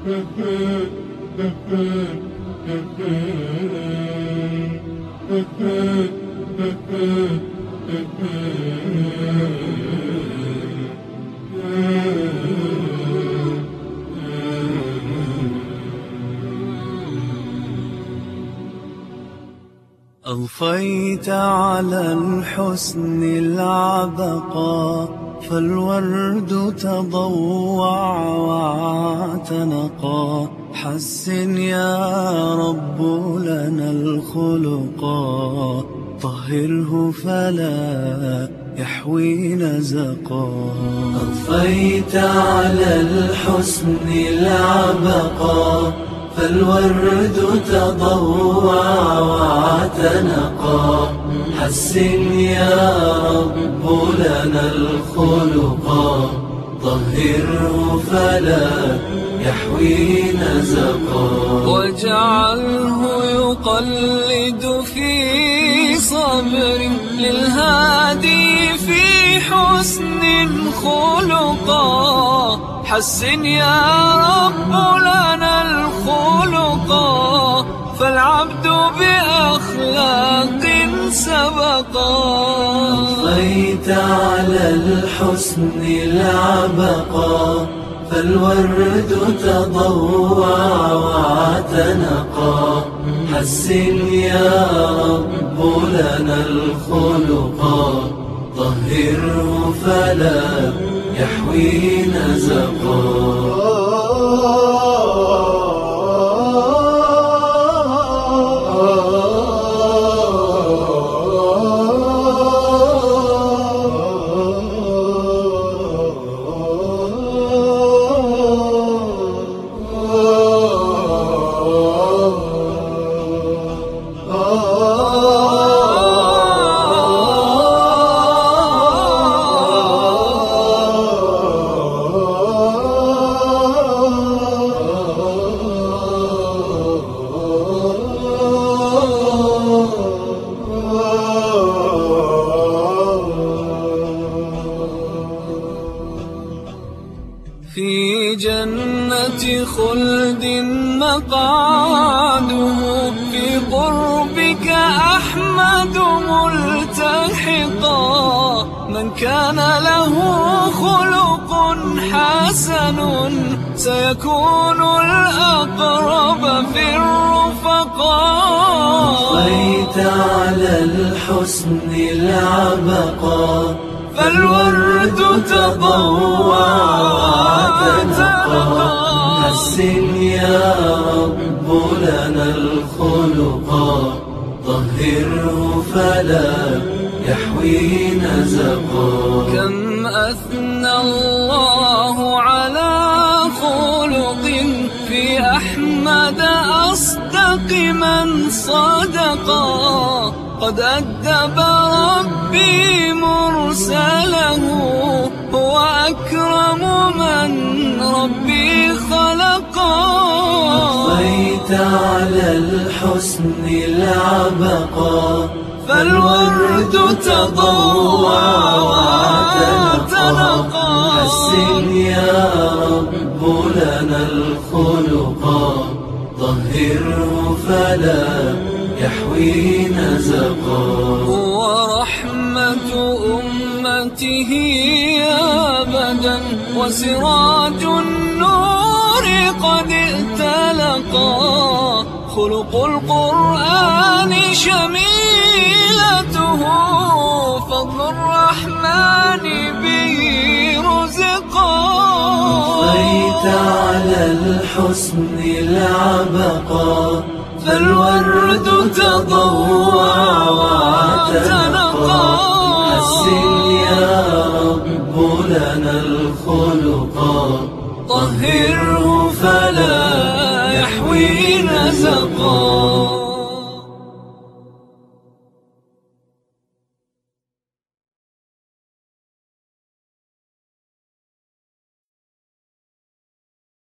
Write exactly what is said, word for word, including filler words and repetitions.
أضفيت على الحسن العبقى، فالورد تضوع واعتنقا. حسن يا رب لنا الخلقا، طهره فلا يحوي نزقا. أضفيت على الحسن العبقا، فالورد تضوع واعتنقا. حسن يا رب لنا الخلقا، طهره فلا يحوي نزقا. واجعله يقلد في صبر للهادي في حسن خلقا. حسن يا رب لنا الخلقا، فالعبد بأخلاق سبقا. أضفيت على الحسن العبقا، فالورد تضوع واعتنقا. حسن يا رب لنا الخلقا، طهره فلا يحوي نزقا. في جنة خلد مقعده، في قربك أحمد ملتحقا. من كان له خلق حسن، سيكون الأقرب في الرفقاء. أضفيت على الحسن العبقا، فالورد تضوع واعتنقا. حسن يا رب لنا الخلقا، طهره فلا يحوي نزقا. كم أثنى الله على خلق، في أحمد أصدق من صدقا. قد أدب ربي مرسله، هو أكرم من ربي خلقا. أضفيت على الحسن العبقا، فالورد تضوع واعتنقا. حسن يا رب لنا الخلقا، طهره فلا يحوي نزقا. ورحمة أمته أبدا، وسراج النور قد ائتلقا. خلق القرآن شميلته، فضل الرحمن به رزقا. أضفيت على الحسن العبقا، فالورد تضوع واعتنقا. حسن يا رب لنا الخلقا، طهره فلا يحوي نزقا.